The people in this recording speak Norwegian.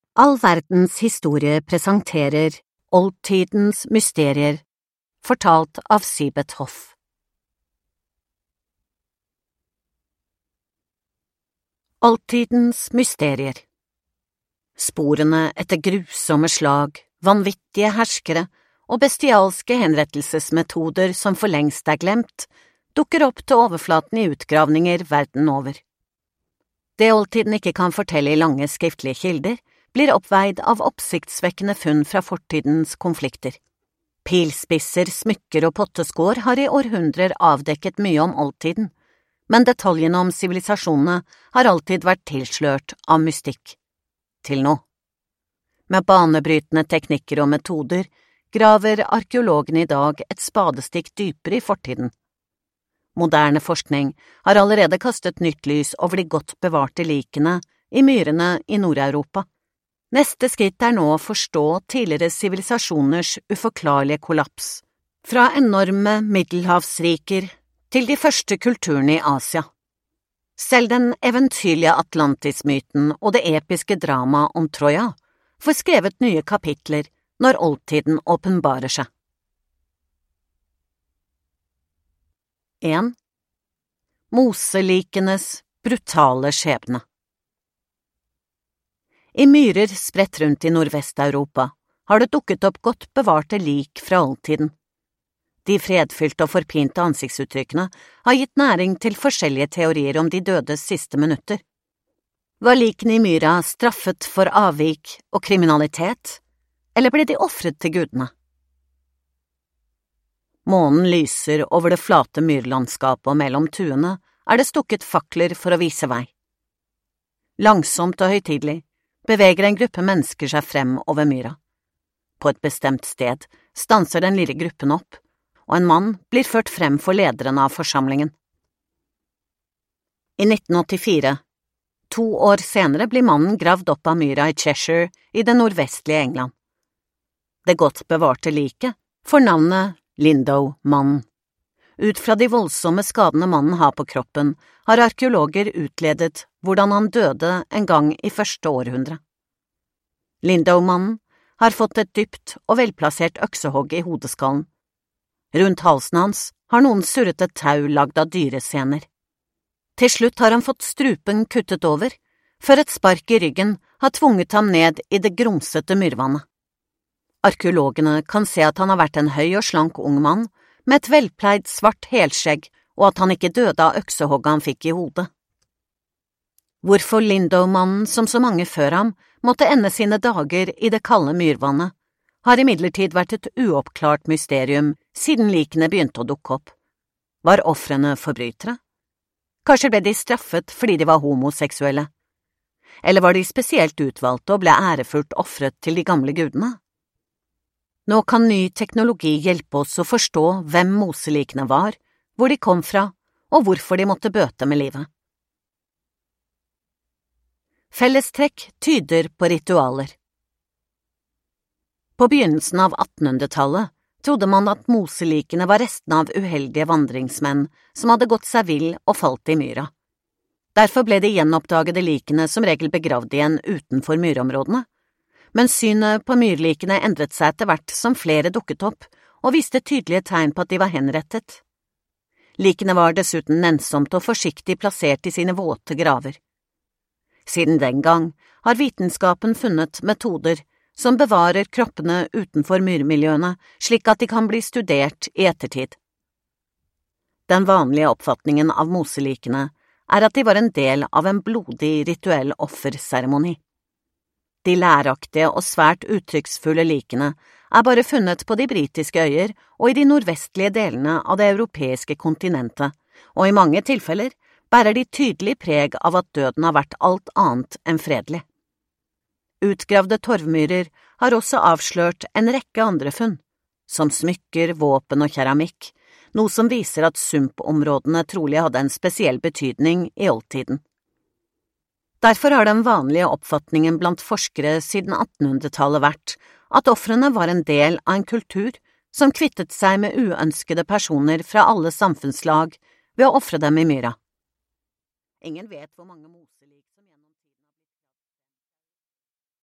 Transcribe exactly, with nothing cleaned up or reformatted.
All verdens historie presenterer oldtidens mysterier, fortalt av Sibeth Hoff. Oldtidens mysterier. Sporene etter grusomme slag, vanvittige herskere og bestialske henrettelsesmetoder som for lengst er glemt, dukker opp til overflaten i utgravninger verden over. Det oldtiden ikke kan fortelle i lange skriftlige kilder, blir oppveid av oppsiktsvekkende funn fra fortidens konflikter. Pilspisser, smykker og potteskår har i århundrer avdekket mye om oldtiden, men detaljene om sivilisasjonene har alltid vært tilslørt av mystikk. Til nå. Med banebrytende teknikker og metoder graver arkeologene i dag et spadestikk dypere i fortiden. Moderne forskning har allerede kastet nytt lys over de godt bevarte likene i myrene i Nord-Europa. Neste skritt er nå å forstå tidligere sivilisasjoners uforklarlige kollaps, fra enorme middelhavsriker til de første kulturene i Asia. Selv den eventyrlige Atlantis-myten og det episke dramaet om Troja får skrevet nye kapitler når oldtiden åpenbarer seg. en. Moselikenes brutale skjebne. I myrer spredt rundt i Nordvest-Europa har det dukket opp godt bevarte lik fra oldtiden. De fredfylte og forpinte ansiktsuttrykkene har gitt næring til forskjellige teorier om de dødes siste minutter. Var likene i myra straffet for avvik og kriminalitet, eller ble de offret til gudene? Månen lyser over det flate myrlandskapet, og mellom tuene er det stukket fakler for å vise vei. Langsomt og høytidelig beveger en gruppe mennesker seg frem over myra. På et bestemt sted stanser den lille gruppen opp, og en mann blir ført frem for lederen av forsamlingen. I nitten åttifire, to år senere, blir mannen gravd opp av myra i Cheshire i det nordvestlige England. Det godt bevarte liket får navnet Lindow-mannen. Ut fra de voldsomme skadene mannen har på kroppen, har arkeologer utledet hvordan han døde en gang i første århundre. Lindow-mannen har fått et dypt og velplassert øksehogg i hodeskallen. Rundt halsen hans har noen surret et tau lagd av dyresener. Til slutt har han fått strupen kuttet over, før et spark i ryggen har tvunget ham ned i det grumsete myrvannet. Arkeologene kan se at han har vært en høy og slank ung mann, med et velpleid svart helskjegg, og at han ikke døde av øksehogget han fikk i hodet. Hvorfor Lindow-mannen, som så mange før ham, måtte ende sine dager i det kalde myrvannet, har imidlertid vært et uoppklart mysterium siden likene begynte å dukke opp. Var ofrene forbrytere? Kanskje ble de straffet fordi de var homoseksuelle? Eller var de spesielt utvalgte og ble ærefullt offret til de gamle gudene? Nå kan ny teknologi hjelpe oss å forstå hvem moselikene var, hvor de kom fra, og hvorfor de måtte bøte med livet. Fellestrekk tyder på ritualer. På begynnelsen av attenhundretallet trodde man at moselikene var restene av uheldige vandringsmenn som hadde gått seg vill og falt i myra. Derfor ble de gjenoppdagede likene som regel begravd igjen utenfor myrområdene. Men synet på myrlikene endret seg etter hvert som flere dukket opp og viste tydelige tegn på at de var henrettet. Likene var dessuten nennsomt og forsiktig plassert i sine våte graver. Siden den gang har vitenskapen funnet metoder som bevarer kroppene utenfor myrmiljøene slik at de kan bli studert i ettertid. Den vanlige oppfatningen av moselikene er at de var en del av en blodig rituell offerseremoni. De læraktige og svært uttrykksfulle likene er bare funnet på de britiske øyer og i de nordvestlige delene av det europeiske kontinentet, og i mange tilfeller bærer de tydelig preg av at døden har vært alt annet enn fredelig. Utgravde torvmyrer har også avslørt en rekke andre funn, som smykker, våpen og keramikk, noe som viser at sumpområdene trolig hadde en spesiell betydning i oldtiden. Derfor har den vanlige oppfatningen blant forskere siden attenhundretallet vært at ofrene var en del av en kultur som kvittet seg med uønskede personer fra alle samfunnslag ved å ofre dem i myra. Ingen vet hvor mange moselik